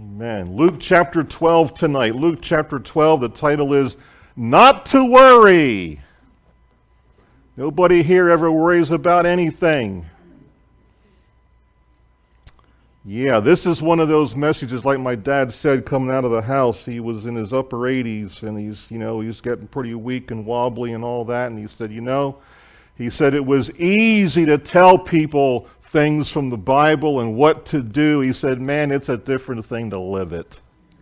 Amen. Luke chapter 12 tonight. Luke chapter 12, the title is Not to Worry. Nobody here ever worries about anything. Yeah, this is one of those messages, like my dad said, coming out of the house. He was in his upper 80s, and he's getting pretty weak and wobbly and all that. And he said it was easy to tell people things from the Bible and what to do. He said, man, it's a different thing to live it.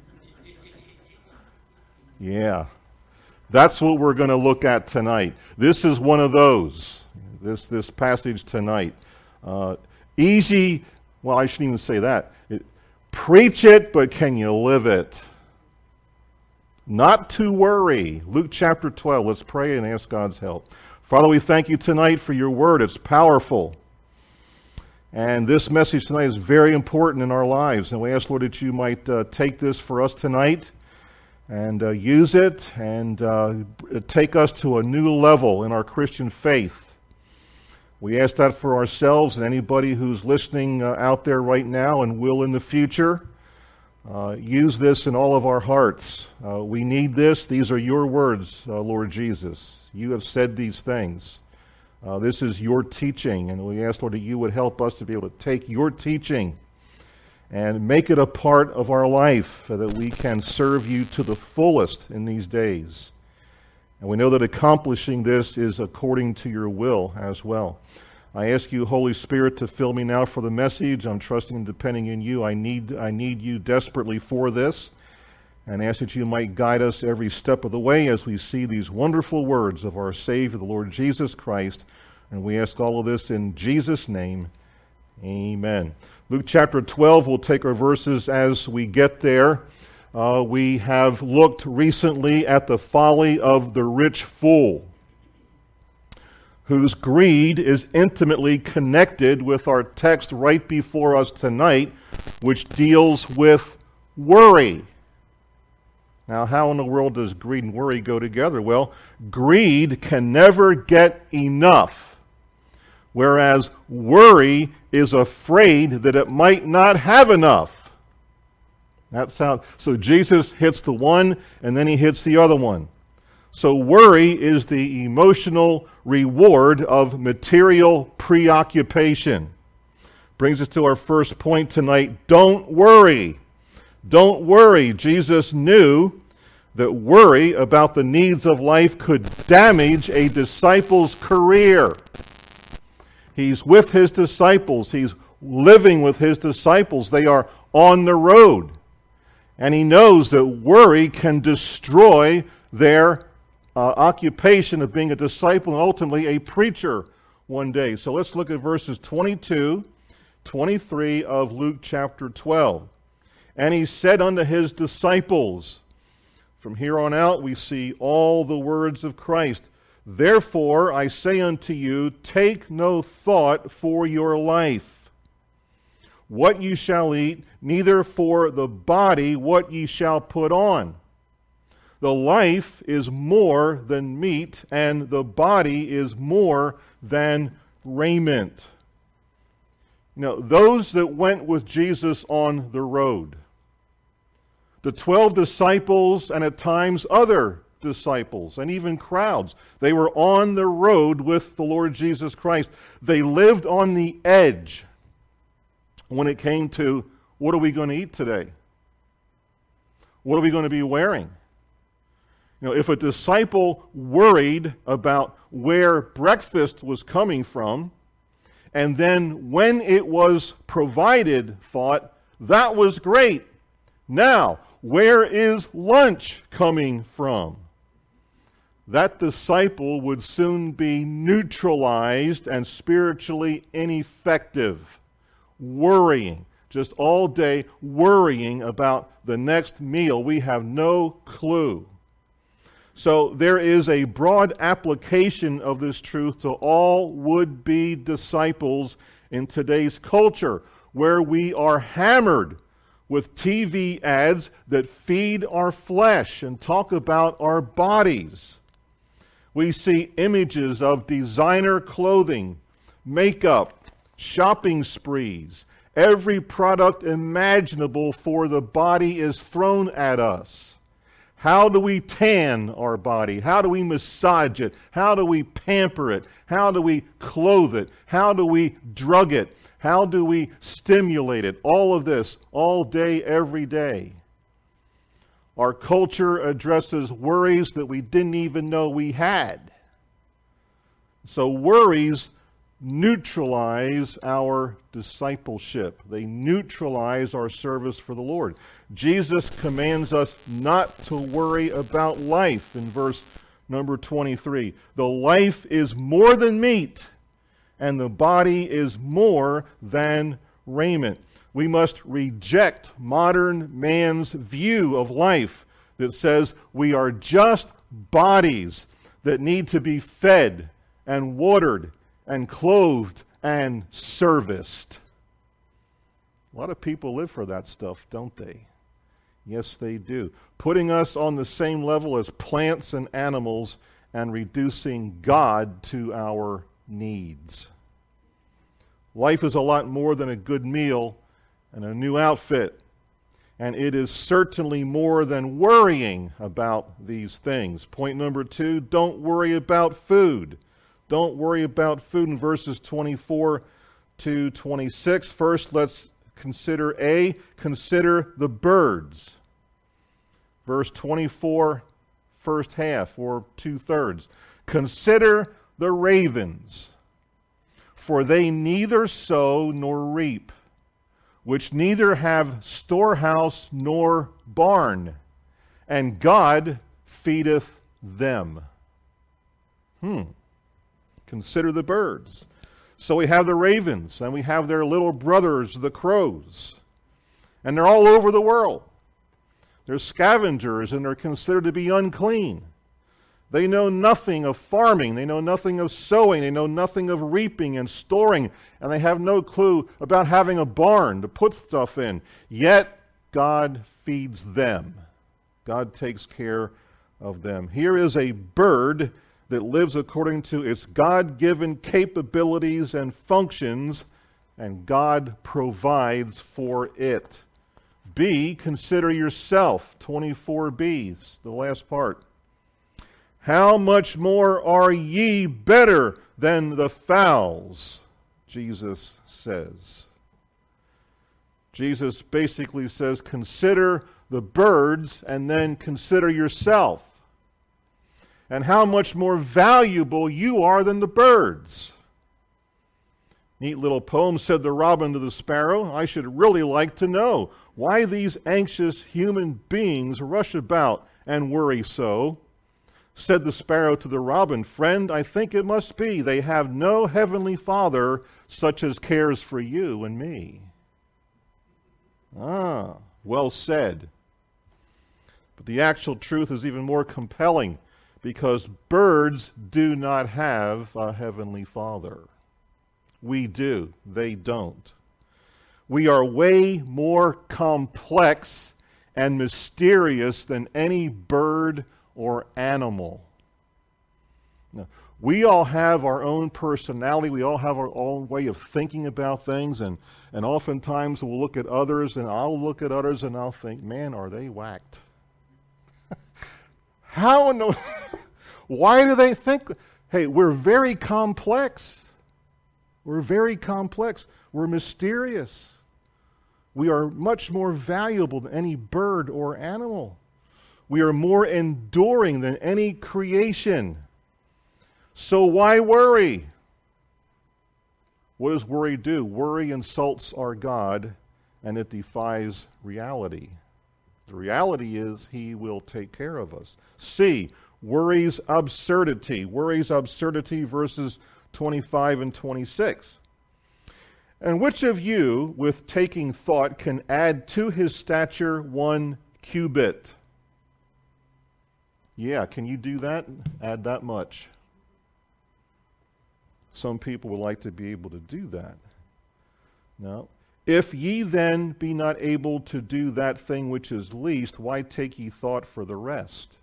Yeah, that's what we're going to look at tonight. This is one of those, this passage tonight. Easy, well, I shouldn't even say that. Preach it, but can you live it? Not to worry. Luke chapter 12, let's pray and ask God's help. Father, we thank you tonight for your word. It's powerful. And this message tonight is very important in our lives. And we ask, Lord, that you might take this for us tonight and use it and take us to a new level in our Christian faith. We ask that for ourselves and anybody who's listening out there right now and will in the future. Use this in all of our hearts. We need this. These are your words, Lord Jesus. You have said these things. This is your teaching, and we ask, Lord, that you would help us to be able to take your teaching and make it a part of our life so that we can serve you to the fullest in these days. And we know that accomplishing this is according to your will as well. I ask you, Holy Spirit, to fill me now for the message. I'm trusting and depending on you. I need you desperately for this. And ask that you might guide us every step of the way as we see these wonderful words of our Savior, the Lord Jesus Christ. And we ask all of this in Jesus' name. Amen. Luke chapter 12, we'll take our verses as we get there. We have looked recently at the folly of the rich fool, whose greed is intimately connected with our text right before us tonight, which deals with worry. Now, how in the world does greed and worry go together? Well, greed can never get enough, whereas worry is afraid that it might not have enough. So Jesus hits the one, and then he hits the other one. So worry is the emotional reward of material preoccupation. Brings us to our first point tonight. Don't worry. Don't worry. Jesus knew that worry about the needs of life could damage a disciple's career. He's with his disciples. He's living with his disciples. They are on the road. And he knows that worry can destroy their occupation of being a disciple and ultimately a preacher one day. So let's look at verses 22, 23 of Luke chapter 12. And he said unto his disciples, from here on out we see all the words of Christ. Therefore I say unto you, take no thought for your life, what ye shall eat, neither for the body what ye shall put on. The life is more than meat, and the body is more than raiment. Those that went with Jesus on the road, the 12 disciples and at times other disciples and even crowds, they were on the road with the Lord Jesus Christ. They lived on the edge when it came to, what are we going to eat today? What are we going to be wearing? If a disciple worried about where breakfast was coming from, and then when it was provided, thought, that was great. Now, where is lunch coming from? That disciple would soon be neutralized and spiritually ineffective, worrying, just all day worrying about the next meal. We have no clue. So there is a broad application of this truth to all would-be disciples in today's culture, where we are hammered with TV ads that feed our flesh and talk about our bodies. We see images of designer clothing, makeup, shopping sprees, Every product imaginable for the body is thrown at us. How do we tan our body? How do we massage it? How do we pamper it? How do we clothe it? How do we drug it? How do we stimulate it? All of this, all day, every day. Our culture addresses worries that we didn't even know we had. So worries neutralize our discipleship. They neutralize our service for the Lord. Jesus commands us not to worry about life in verse number 23. The life is more than meat, and the body is more than raiment. We must reject modern man's view of life that says we are just bodies that need to be fed and watered and clothed and serviced. A lot of people live for that stuff, don't they? Yes, they do. Putting us on the same level as plants and animals and reducing God to our needs. Life is a lot more than a good meal and a new outfit. And it is certainly more than worrying about these things. Point number 2, don't worry about food. Don't worry about food in verses 24 to 26. First, let's consider consider the birds. Verse 24, first half, or 2/3. Consider the ravens, for they neither sow nor reap, which neither have storehouse nor barn, and God feedeth them. Consider the birds. So we have the ravens, and we have their little brothers, the crows. And they're all over the world. They're scavengers, and they're considered to be unclean. They know nothing of farming. They know nothing of sowing. They know nothing of reaping and storing. And they have no clue about having a barn to put stuff in. Yet, God feeds them. God takes care of them. Here is a bird that lives according to its God-given capabilities and functions, and God provides for it. B, consider yourself. 24b, the last part. How much more are ye better than the fowls? Jesus says. Jesus basically says, consider the birds and then consider yourself. And how much more valuable you are than the birds. Neat little poem, said the robin to the sparrow. I should really like to know why these anxious human beings rush about and worry so. Said the sparrow to the robin, friend, I think it must be they have no heavenly Father such as cares for you and me. Well said. But the actual truth is even more compelling, because birds do not have a heavenly Father. We do. They don't. We are way more complex and mysterious than any bird or animal. Now, we all have our own personality. We all have our own way of thinking about things. And oftentimes we'll look at others, and I'll look at others and I'll think, man, are they whacked? How in the... Why do they think... Hey, we're very complex. We're very complex. We're mysterious. We are much more valuable than any bird or animal. We are more enduring than any creation. So why worry? What does worry do? Worry insults our God, and it defies reality. The reality is He will take care of us. C, worry's absurdity. Worry's absurdity, verses 25 and 26. And which of you, with taking thought, can add to his stature 1 cubit? Yeah, can you do that? Add that much. Some people would like to be able to do that. No. If ye then be not able to do that thing which is least, why take ye thought for the rest?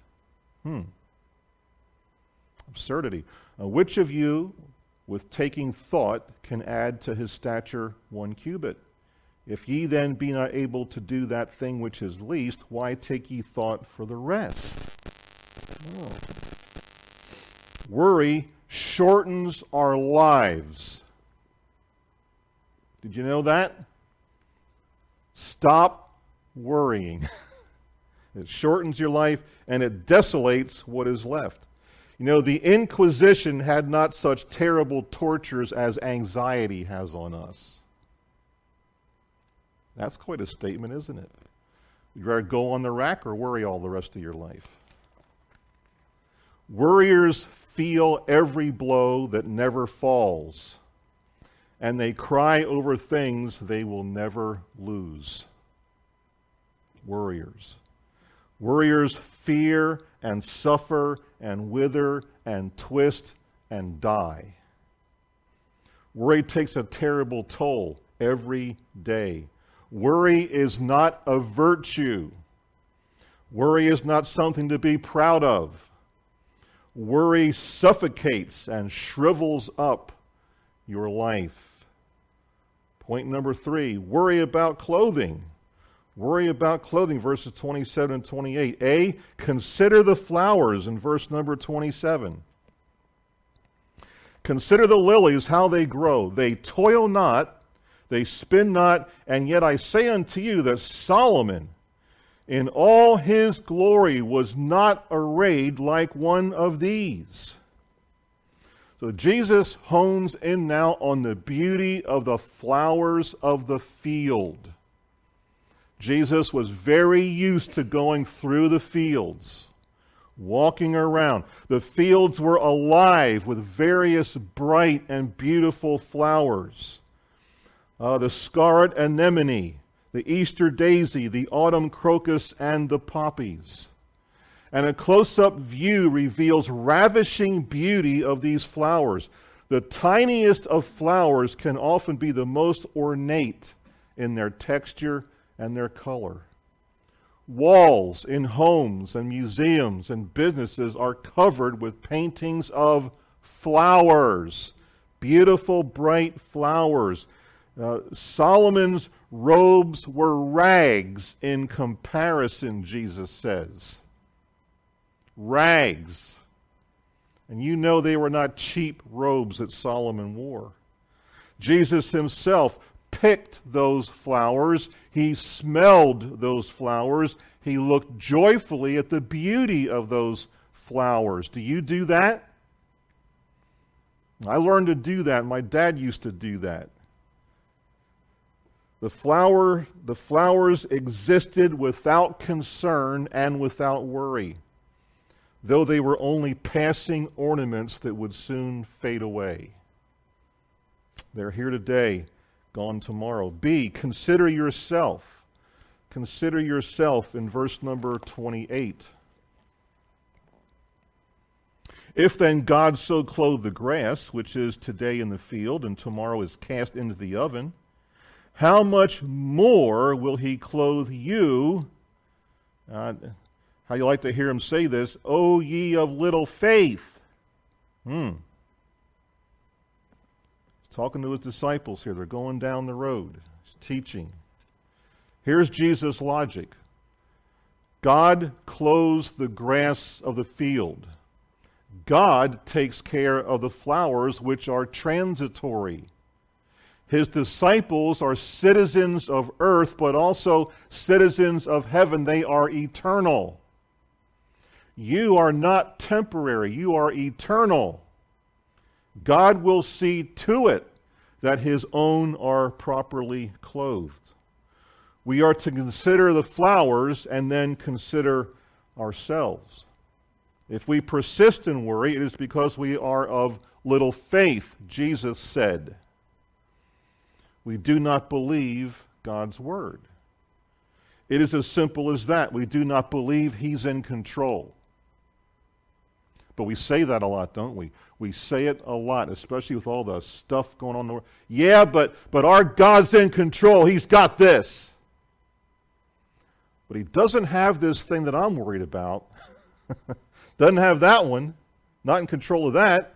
Absurdity. Which of you, with taking thought, can add to his stature 1 cubit? If ye then be not able to do that thing which is least, why take ye thought for the rest? Oh. Worry shortens our lives. Did you know that? Stop worrying. It shortens your life and it desolates what is left. You know, the Inquisition had not such terrible tortures as anxiety has on us. That's quite a statement, isn't it? You'd rather go on the rack or worry all the rest of your life. Worriers feel every blow that never falls, and they cry over things they will never lose. Worriers. Worriers fear and suffer and wither and twist and die. Worry takes a terrible toll every day. Worry is not a virtue. Worry is not something to be proud of. Worry suffocates and shrivels up your life. Point number 3, worry about clothing. Worry about clothing, verses 27 and 28. A, consider the flowers in verse number 27. Consider the lilies, how they grow. They toil not, they spin not, and yet I say unto you that Solomon in all his glory was not arrayed like one of these. So Jesus hones in now on the beauty of the flowers of the field. Jesus was very used to going through the fields, walking around. The fields were alive with various bright and beautiful flowers. The scarlet anemone, the Easter daisy, the autumn crocus, and the poppies. And a close-up view reveals ravishing beauty of these flowers. The tiniest of flowers can often be the most ornate in their texture and their color. Walls in homes and museums and businesses are covered with paintings of flowers, beautiful bright flowers. Solomon's robes were rags in comparison, Jesus says. Rags. And you know they were not cheap robes that Solomon wore. Jesus himself picked those flowers. He smelled those flowers. He looked joyfully at the beauty of those flowers. Do you do that? I learned to do that. My dad used to do that. The flowers existed without concern and without worry, though they were only passing ornaments that would soon fade away. They're here today, gone tomorrow. B, consider yourself. Consider yourself in verse number 28. If then God so clothe the grass, which is today in the field and tomorrow is cast into the oven, how much more will he clothe you? How you like to hear him say this, O ye of little faith. He's talking to his disciples here. They're going down the road. He's teaching. Here's Jesus' logic. God clothes the grass of the field. God takes care of the flowers which are transitory. His disciples are citizens of earth, but also citizens of heaven. They are eternal. You are not temporary. You are eternal. God will see to it that his own are properly clothed. We are to consider the flowers and then consider ourselves. If we persist in worry, it is because we are of little faith, Jesus said. We do not believe God's word. It is as simple as that. We do not believe he's in control. But we say that a lot, don't we? We say it a lot, especially with all the stuff going on in the world. Yeah, but our God's in control. He's got this. But he doesn't have this thing that I'm worried about. Doesn't have that one. Not in control of that.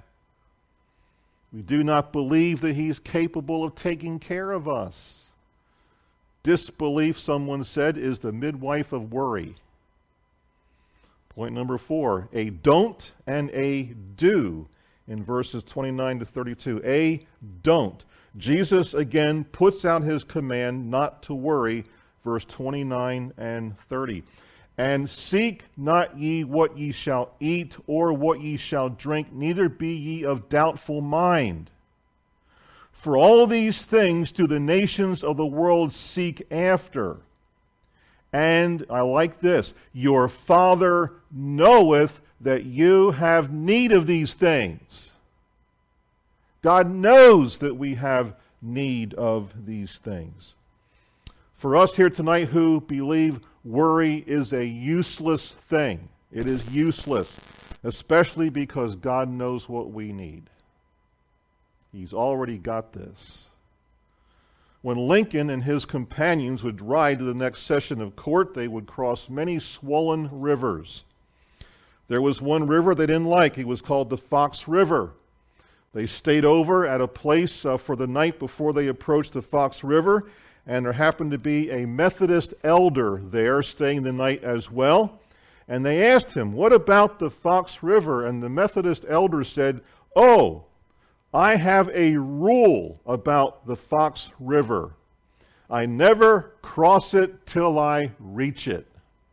We do not believe that he's capable of taking care of us. Disbelief, someone said, is the midwife of worry. Point number 4, a don't and a do in verses 29 to 32. A don't. Jesus again puts out his command not to worry, verse 29 and 30. And seek not ye what ye shall eat or what ye shall drink, neither be ye of doubtful mind. For all these things do the nations of the world seek after. And I like this, your Father knoweth that you have need of these things. God knows that we have need of these things. For us here tonight who believe worry is a useless thing, it is useless, especially because God knows what we need. He's already got this. When Lincoln and his companions would ride to the next session of court, they would cross many swollen rivers. There was one river they didn't like. It was called the Fox River. They stayed over at a place for the night before they approached the Fox River, and there happened to be a Methodist elder there staying the night as well. And they asked him, "What about the Fox River?" And the Methodist elder said, "Oh, I have a rule about the Fox River. I never cross it till I reach it.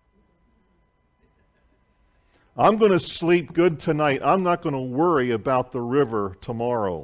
I'm going to sleep good tonight. I'm not going to worry about the river tomorrow.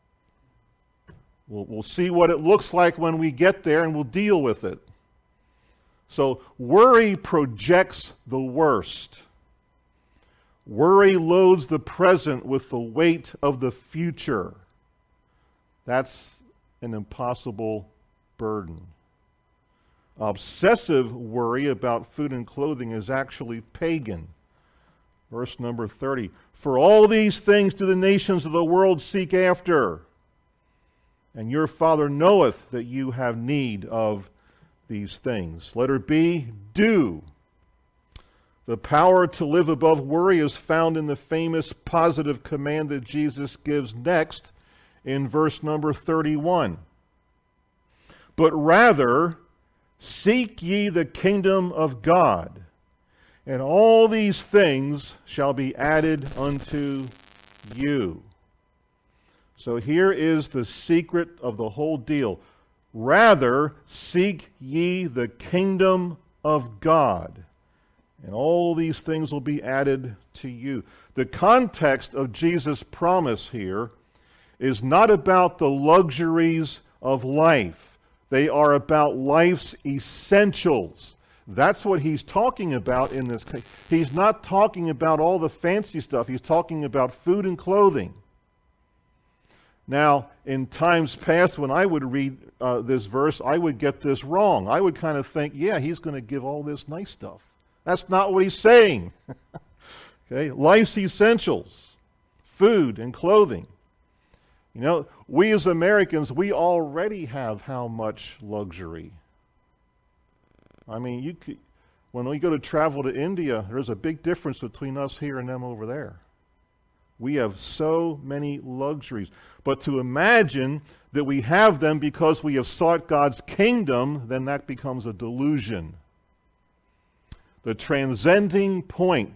We'll see what it looks like when we get there, and we'll deal with it." So worry projects the worst. Worry loads the present with the weight of the future. That's an impossible burden. Obsessive worry about food and clothing is actually pagan. Verse number 30. For all these things do the nations of the world seek after, and your Father knoweth that you have need of these things. Letter B, do. The power to live above worry is found in the famous positive command that Jesus gives next in verse number 31. But rather, seek ye the kingdom of God, and all these things shall be added unto you. So here is the secret of the whole deal. Rather, seek ye the kingdom of God, and all these things will be added to you. The context of Jesus' promise here is not about the luxuries of life. They are about life's essentials. That's what he's talking about in this case. He's not talking about all the fancy stuff. He's talking about food and clothing. Now, in times past, when I would read this verse, I would get this wrong. I would kind of think, yeah, he's going to give all this nice stuff. That's not what he's saying. Okay, life's essentials, food and clothing. You know, we as Americans, we already have how much luxury? I mean, when we go to travel to India, there's a big difference between us here and them over there. We have so many luxuries. But to imagine that we have them because we have sought God's kingdom, then that becomes a delusion. The transcending point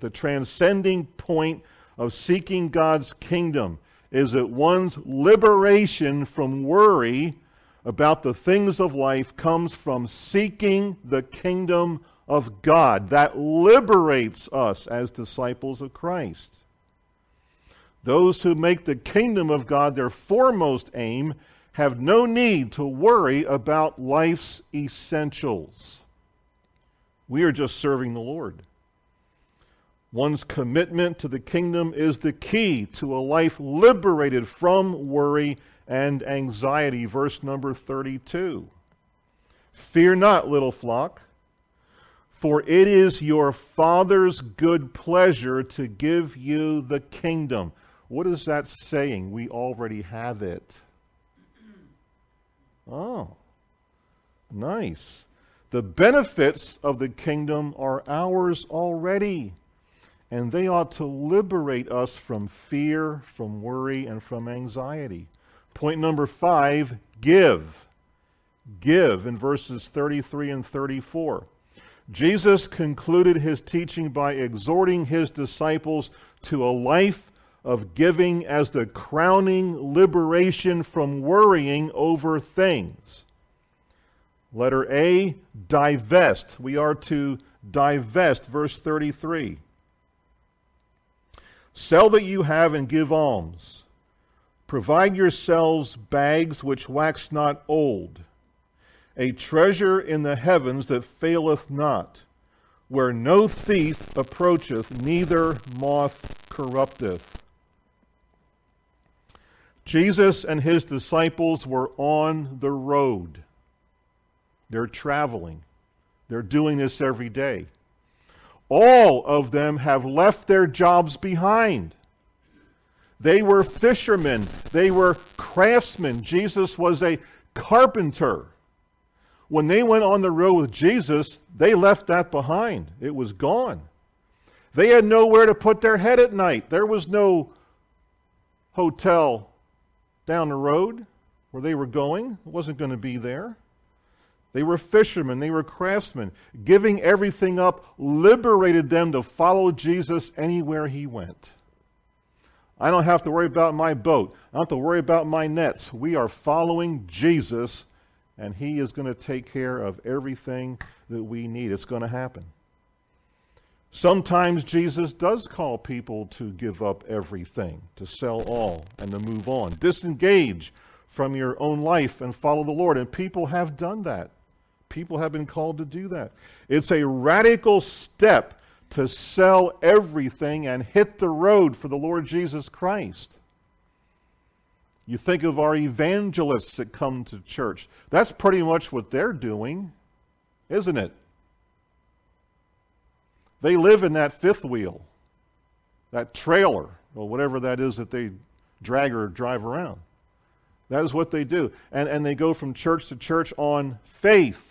of seeking God's kingdom is that one's liberation from worry about the things of life comes from seeking the kingdom of God. That liberates us as disciples of Christ. Those who make the kingdom of God their foremost aim have no need to worry about life's essentials. We are just serving the Lord. One's commitment to the kingdom is the key to a life liberated from worry and anxiety. Verse number 32. Fear not, little flock, for it is your Father's good pleasure to give you the kingdom. What is that saying? We already have it. Oh, nice. The benefits of the kingdom are ours already, and they ought to liberate us from fear, from worry, and from anxiety. Point number 5, give. give in verses 33 and 34. Jesus concluded his teaching by exhorting his disciples to a life of giving as the crowning liberation from worrying over things. Letter A, divest. We are to divest, verse 33. Sell that you have and give alms. Provide yourselves bags which wax not old, a treasure in the heavens that faileth not, where no thief approacheth, neither moth corrupteth. Jesus and his disciples were on the road. They're traveling. They're doing this every day. All of them have left their jobs behind. They were fishermen. They were craftsmen. Jesus was a carpenter. When they went on the road with Jesus, they left that behind. It was gone. They had nowhere to put their head at night. There was no hotel down the road where they were going. It wasn't going to be there. They were fishermen. They were craftsmen. Giving everything up liberated them to follow Jesus anywhere he went. I don't have to worry about my boat. I don't have to worry about my nets. We are following Jesus, and he is going to take care of everything that we need. It's going to happen. Sometimes Jesus does call people to give up everything, to sell all, and to move on. Disengage from your own life and follow the Lord. And people have done that. People have been called to do that. It's a radical step to sell everything and hit the road for the Lord Jesus Christ. You think of our evangelists that come to church. That's pretty much what they're doing, isn't it? They live in that fifth wheel, that trailer, or whatever that is that they drag or drive around. That is what they do. And they go from church to church on faith.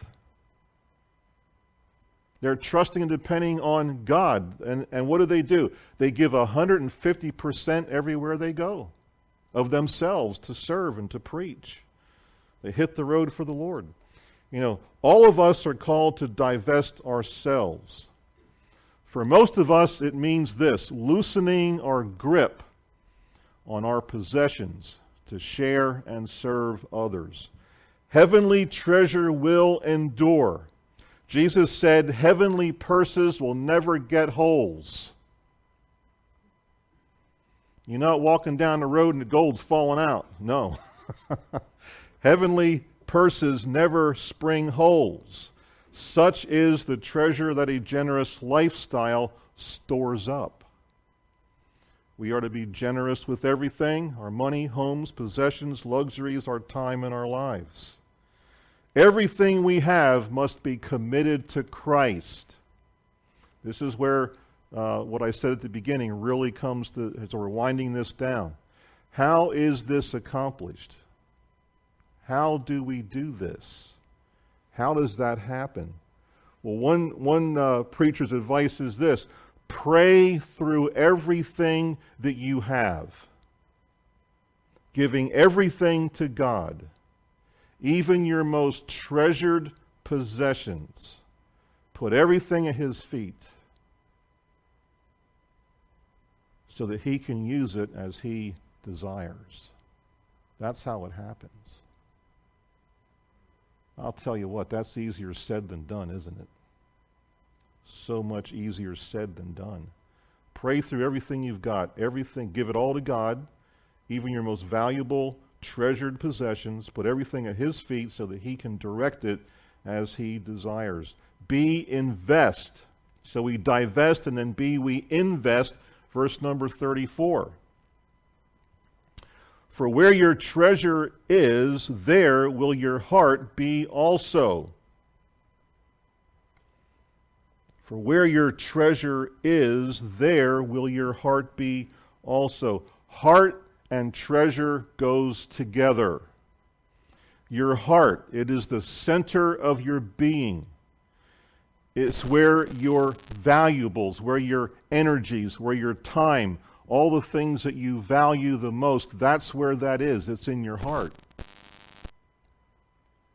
They're trusting and depending on God. And what do? They give 150% everywhere they go of themselves to serve and to preach. They hit the road for the Lord. You know, all of us are called to divest ourselves. For most of us, it means this: loosening our grip on our possessions to share and serve others. Heavenly treasure will endure. Jesus said heavenly purses will never get holes. You're not walking down the road and the gold's falling out. No. Heavenly purses never spring holes. Such is the treasure that a generous lifestyle stores up. We are to be generous with everything: our money, homes, possessions, luxuries, our time, and our lives. Everything we have must be committed to Christ. This is where what I said at the beginning really comes to, as we're winding this down. How is this accomplished? How do we do this? How does that happen? Well, one preacher's advice is this: pray through everything that you have, giving everything to God, even your most treasured possessions. Put everything at his feet so that he can use it as he desires. That's how it happens. I'll tell you what, that's easier said than done, isn't it? So much easier said than done. Pray through everything you've got. Everything, give it all to God, even your most valuable, treasured possessions. Put everything at his feet so that he can direct it as he desires. B, invest. So we divest, and then B, we invest. Verse number 34. For where your treasure is, there will your heart be also. For where your treasure is, there will your heart be also. Heart and treasure goes together. Your heart, it is the center of your being. It's where your valuables, where your energies, where your time, all the things that you value the most, that's where that is. It's in your heart.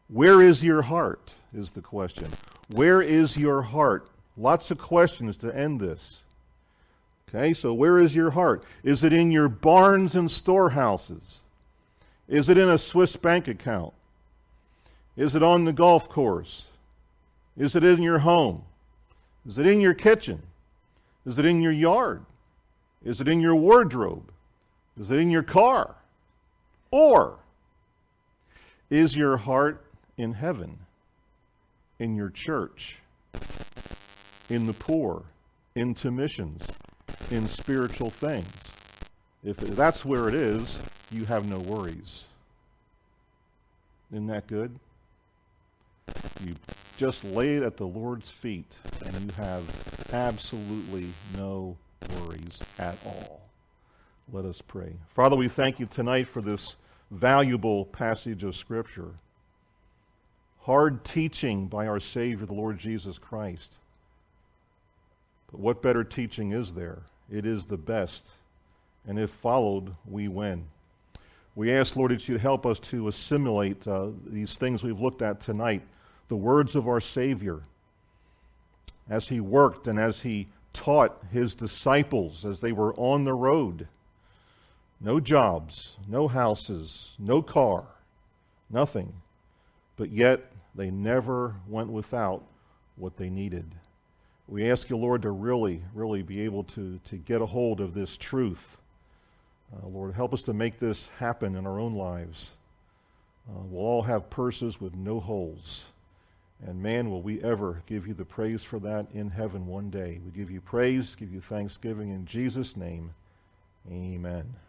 Where is your heart, is the question. Where is your heart? Lots of questions to end this. Okay, so where is your heart? Is it in your barns and storehouses? Is it in a Swiss bank account? Is it on the golf course? Is it in your home? Is it in your kitchen? Is it in your yard? Is it in your wardrobe? Is it in your car? Or is your heart in heaven, in your church, in the poor, into missions, in spiritual things? If that's where it is, you have no worries. Isn't that good? You just lay it at the Lord's feet and you have absolutely no worries at all. Let us pray. Father, we thank you tonight for this valuable passage of Scripture. Hard teaching by our Savior, the Lord Jesus Christ. But what better teaching is there? It is the best. And if followed, we win. We ask, Lord, that you'd help us to assimilate these things we've looked at tonight, the words of our Savior, as he worked and as he taught his disciples as they were on the road. No jobs, no houses, no car, nothing. But yet they never went without what they needed. We ask you, Lord, to really be able to get a hold of this truth. Lord, help us to make this happen in our own lives. We'll all have purses with no holes. And man, will we ever give you the praise for that in heaven one day. We give you praise, give you thanksgiving in Jesus' name. Amen.